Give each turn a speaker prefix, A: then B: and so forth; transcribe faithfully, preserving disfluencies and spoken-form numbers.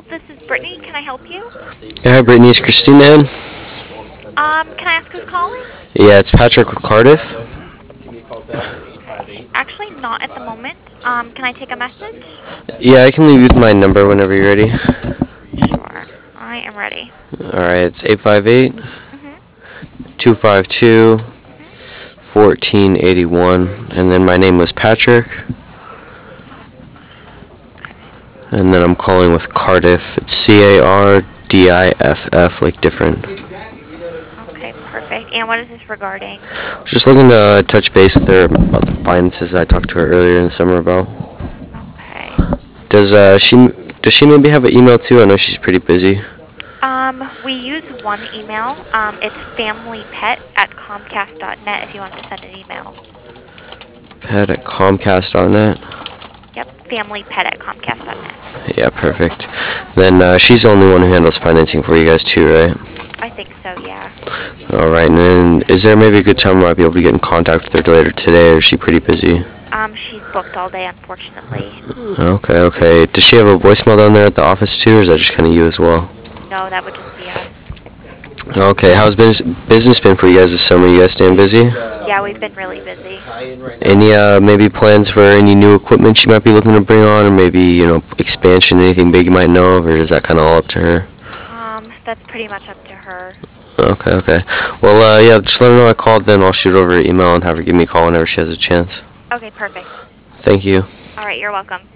A: this is Brittany. Can I help you?
B: Yeah, hi Brittany, is Christina in?
A: Um, can I ask who's calling?
B: Yeah, it's Patrick with Cardiff.
A: Okay. Actually, not at the moment. Um, can I take a message?
B: Yeah, I can leave you my number whenever you're ready.
A: Sure. I am ready.
B: Alright, it's eight five eight,
A: Mhm.
B: two five two,
A: Mhm.
B: one four eight one, and then my name was Patrick,
A: Okay.
B: and then I'm calling with Cardiff. It's C A R D I F F, like different.
A: Okay, perfect. And what is this regarding?
B: Just looking to uh, touch base with her about the finances I talked to her earlier in the summer about.
A: Okay.
B: Does uh she does she maybe have an email too? I know she's pretty busy.
A: Um, we use one email. Um, it's familypet at comcast dot net if you want to send an email.
B: Pet at Comcast dot net.
A: Yep, familypet at comcast dot net.
B: Yeah, perfect. Then uh, she's the only one who handles financing for you guys too, right?
A: I think so, yeah.
B: All right. And then is there maybe a good time where I'd be able to get in contact with her later today, or is she pretty busy?
A: Um, she's booked all day, unfortunately.
B: Okay, okay. Does she have a voicemail down there at the office too, or is that just kind of you as well?
A: No, that would just be us.
B: Okay. How's business business been for you guys this summer? You guys staying busy?
A: Yeah, we've been really busy.
B: Any uh maybe plans for any new equipment she might be looking to bring on, or maybe you know expansion, anything big you might know of, or is that kind of all up to her?
A: Um, that's pretty much up to her.
B: Okay, okay. Well, uh, yeah, just let her know I called, then I'll shoot over an email and have her give me a call whenever she has a chance.
A: Okay, perfect.
B: Thank you.
A: All right, you're welcome.